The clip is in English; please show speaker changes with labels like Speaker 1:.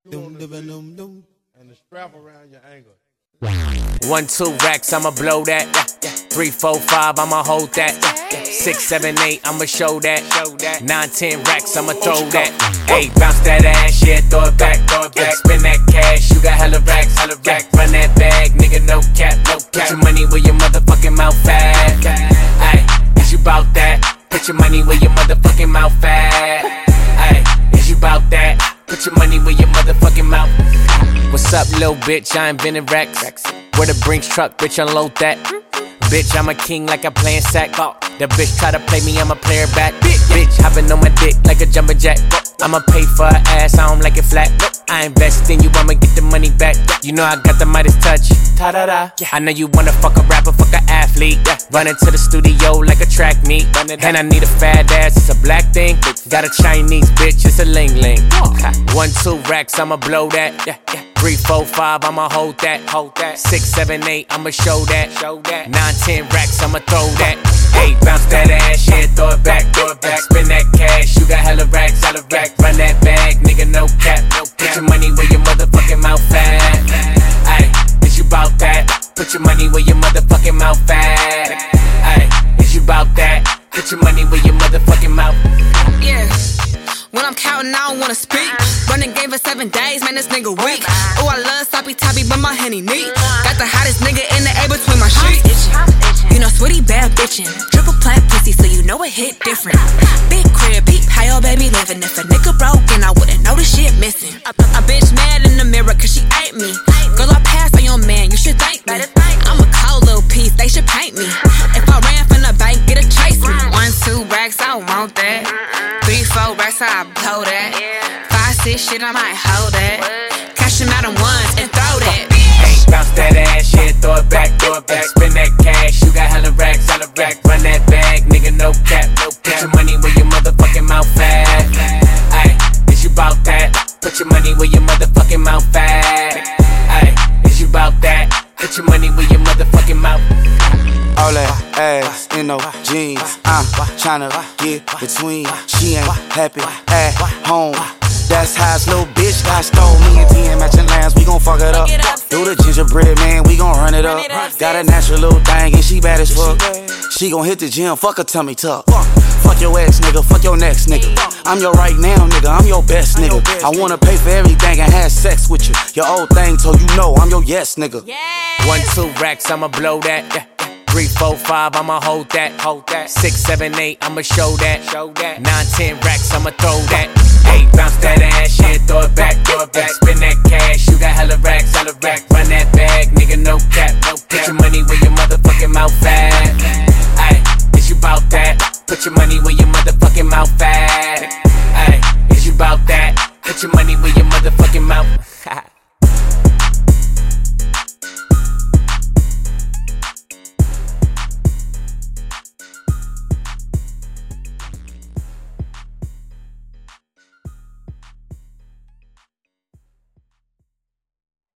Speaker 1: And the strap around your ankle.
Speaker 2: 1, 2 racks, I'ma blow that. 3, 4, 5, I'ma hold that. 6, 7, 8, I'ma show that. 9, 10 racks, I'ma throw that. 8, bounce that ass, yeah, throw it back. Spin that cash, you got hella racks. Run that bag, nigga, no cap. Put your money where your motherfucking mouth at. Ayy, is you bout that? Put your money where your motherfucking mouth at. Ayy, is you bout that? Put your money where your motherfucking mouth. What's up, little bitch? I ain't been in racks. Where the Brinks truck, bitch, unload that. Bitch, I'm a king like I'm playing sack. The bitch try to play me, I'ma play her back. Bitch, hopping on my dick like a jumper jack. I'ma pay for her ass, I don't like it flat. I invest in you, I'ma get the money back. You know I got the Midas touch. Ta-da-da. I know you wanna fuck a rapper, fuck a athlete. Running to the studio like a track meet. And I need a fat ass, it's a black thing. Got a Chinese bitch, it's a ling-ling. 1, 2 racks, I'ma blow that. 3, 4, 5, I'ma hold that. 6, 7, 8, I'ma show that. 9, 10 racks, I'ma throw that. 8, bounce that ass, yeah, throw it back. Spin that cash, you got hella racks. Run that bag, nigga, no cap. Put your money where your motherfucking mouth at. Ayy, is you bout that? Put your money where your motherfucking mouth at. Ayy, is you bout that? Put your money where your motherfucking mouth.
Speaker 3: Yeah. When I'm counting, I don't wanna speak. Running game for 7 days, man, this nigga weak. Oh, I love sloppy toppy, but my henny neat. Got the hottest nigga in the air between my sheets. You know, Sweetie bad bitchin'. Triple plat pussy, so you know it hit different. Big crib, peep, how your baby living. If a nigga broken, I wouldn't know the shit missing. A bitch mad in the mirror, cause she ain't me. Girl, I passed on your man, you should thank me. I'm a cold little piece, they should paint me. If I ran from the bank, get a chase me. 1, 2 racks, I want that. 3, 4 racks, I blow that. 5, 6 shit, I might hold that. Cash them out in ones and throw that.
Speaker 2: Hey, bounce that ass, yeah, throw it back. Spin that cash, you got hella racks. Run that bag, nigga, no cap. Put your money where your motherfucking mouth at. Ayy, is you bout that? Put your money where your motherfucking mouth at. Ayy, is you bout that? Put your money where your motherfucking mouth.
Speaker 4: All that ass in no jeans, I'm tryna get between. She ain't happy at home. That's how this little bitch got stole. Me and T matching lines, we gon' fuck it up. Do the gingerbread, man, we gon' run it up. Got a natural little thing and she bad as fuck. She gon' hit the gym, fuck her tummy tuck. Fuck your ex, nigga, fuck your next, nigga. I'm your right now, nigga, I'm your best, nigga. I wanna pay for everything and have sex with you. Your old thing told you no, I'm your yes, nigga.
Speaker 2: 1, 2 racks, I'ma blow that. 3, 4, 5, I'ma hold that. 6, 7, 8, I'ma show that. 9, 10 racks, I'ma throw that. 8, bounce that ass, yeah, throw it back. Spin that cash, you got hella racks. Run that bag, nigga, no cap. Put your money where your motherfucking mouth at. Ayy, is you bout that? Put your money where